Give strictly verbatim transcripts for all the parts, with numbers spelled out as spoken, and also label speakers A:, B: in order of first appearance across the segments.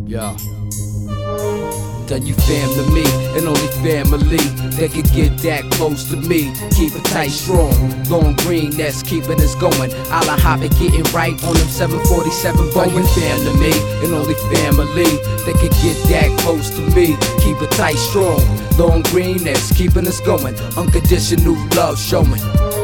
A: Yeah. Done you fam to me, and only family that can get that close to me. Keep it tight, strong, long green, that's keeping us going. A la Hobbit getting right on them seven forty-seven Boeing. Fam to me, and only family that can get that close to me. Keep it tight, strong, long green, that's keeping us going. Unconditional love showing.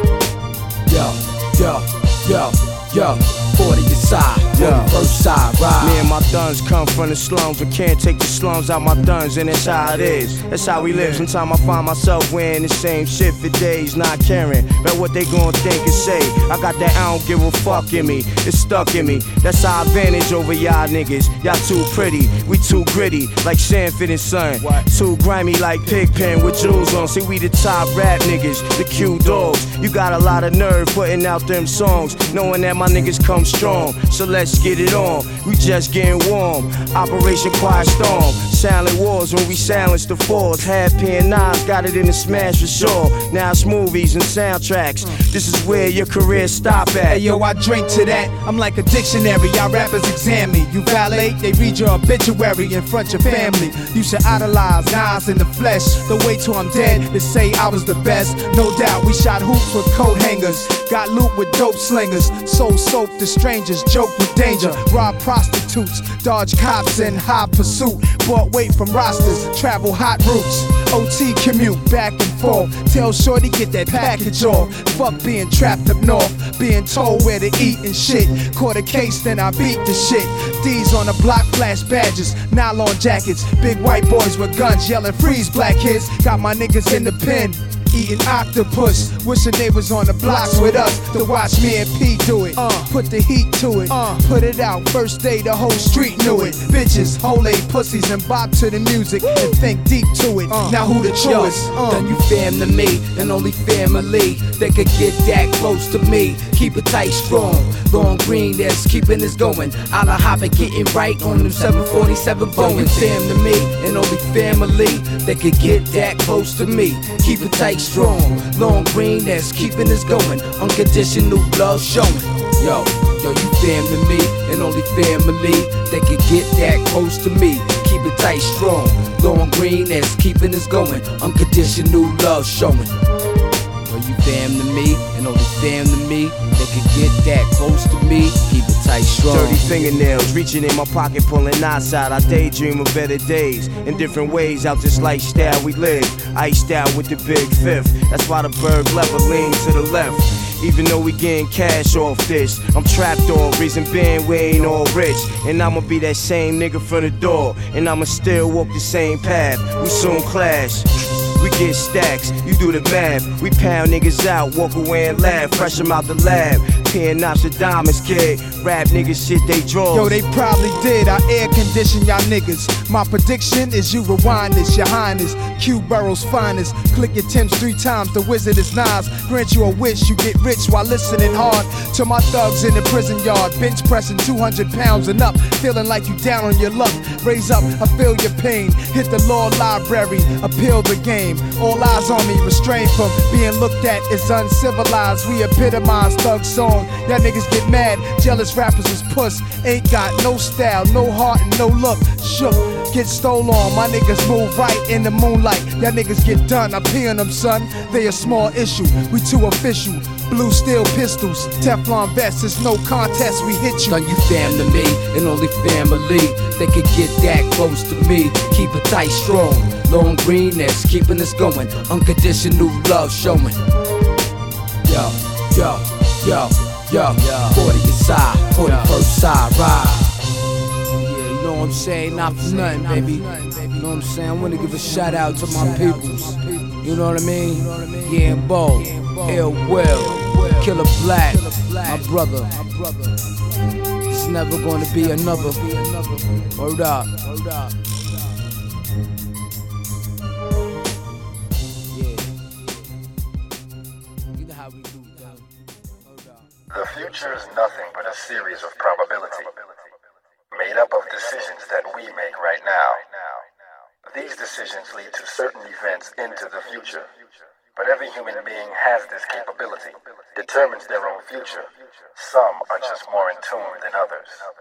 A: Yo, yo, yo, yo. forty aside, yeah. First side ride.
B: Me and my thuns come from the slums, but can't take the slums out my thuns, and that's how it is. That's how we live. Sometimes I find myself wearing the same shit for days, not caring about what they gon' think and say. I got that I don't give a fuck in me, it's stuck in me. That's our advantage over y'all niggas. Y'all too pretty, we too gritty, like Sanford and Son. What? Too grimy like Pigpen with jewels on. See, we the top rap niggas, the Q dogs. You got a lot of nerve putting out them songs, knowing that my niggas come strong, so let's get it on. We just getting warm. Operation Quiet Storm. Silent wars when we silence the fours. Half pen knives got it in the smash for sure. Now it's movies and soundtracks. This is where your career stop at.
C: Hey yo, I drink to that. I'm like a dictionary. Y'all rappers examine me. You validate, they read your obituary in front of your family. You should idolize Nas in the flesh. The wait till I'm dead to say I was the best. No doubt, we shot hoops with coat hangers. Got loot with dope slingers. Sold soap to strangers, joke with danger. Rob prostitutes, dodge cops in high pursuit. Bought weight from rosters, travel hot routes. O T commute back and forth. Tell shorty get that package off. Fuck being trapped up north, being told where to eat and shit. Caught a case, then I beat the shit. D's on the block, flash badges, nylon jackets. Big white boys with guns yelling freeze black kids. Got my niggas in the pen, eating octopus. Wishing they was on the blocks with us to watch me and P do it. Uh, put the heat to it, uh, put it out. First day the whole street knew it. Bitches, whole eight pussies and bop to the music and think deep to it. Uh, now who the truest?
A: Uh. Done you fam to me, and only family that could get that close to me. Keep it tight, strong, long green, that's keeping us going. A la Hobbit getting right on them seven forty-seven Boeing. Fam to me, and only family that could get that close to me. Keep it tight, strong, long green, that's keeping us going. Unconditional love showing. Yo, yo, you fam to me, and only family that can get that close to me. Keep it tight, strong, long green, that's keeping us going. Unconditional love showing. Yo, you fam to me, and only fam to me that can get that close to me. Keep it tight, strong.
B: Dirty fingernails reaching in my pocket, pulling outside. I daydream of better days in different ways out this lifestyle we live. Iced out with the big fifth. That's why the Berg lever leans to the left. Even though we getting cash off this, I'm trapped off, reason being we ain't all rich. And I'ma be that same nigga from the door, and I'ma still walk the same path. We soon clash. We get stacks, you do the math. We pound niggas out, walk away and laugh. Fresh 'em out the lab, peeing Nostradamus, kid. Rap niggas shit they draw.
C: Yo, they probably did, I air condition y'all niggas. My prediction is you rewind this, your highness. Q Burrow's finest. Click your Timbs three times, the wizard is Nas. Grant you a wish, you get rich while listening hard to my thugs in the prison yard. Bench pressing two hundred pounds and up, feeling like you down on your luck. Raise up, I feel your pain. Hit the law library, appeal the game. All eyes on me, restrained from being looked at as uncivilized. We epitomize thug song. Y'all niggas get mad, jealous rappers is puss. Ain't got no style, no heart, and no look. Shook, get stole on. My niggas move right in the moonlight. Y'all niggas get done, I pee on them, son. They a small issue, we too official. Blue steel pistols, Teflon vests, it's no contest, we hit you.
A: Done you fam to me, and only family that could get that close to me. Keep it tight, strong, long green, that's keeping us going. Unconditional love showing. Yo, yo, yo, yo, forty aside, forty-first side ride. Yeah, you know what I'm saying? Not for nothing, baby. You know what I'm saying? I wanna give a shout out to my peoples. You know what I mean? Yeah, and Bo, Ill Will, Killer Black, my brother. It's never gonna be another. Word up. Yeah. You know how we do, though.
D: The future is nothing but a series of probability, made up of decisions that we make right now. These decisions lead to certain events into the future, but every human being has this capability, determines their own future. Some are just more in tune than others.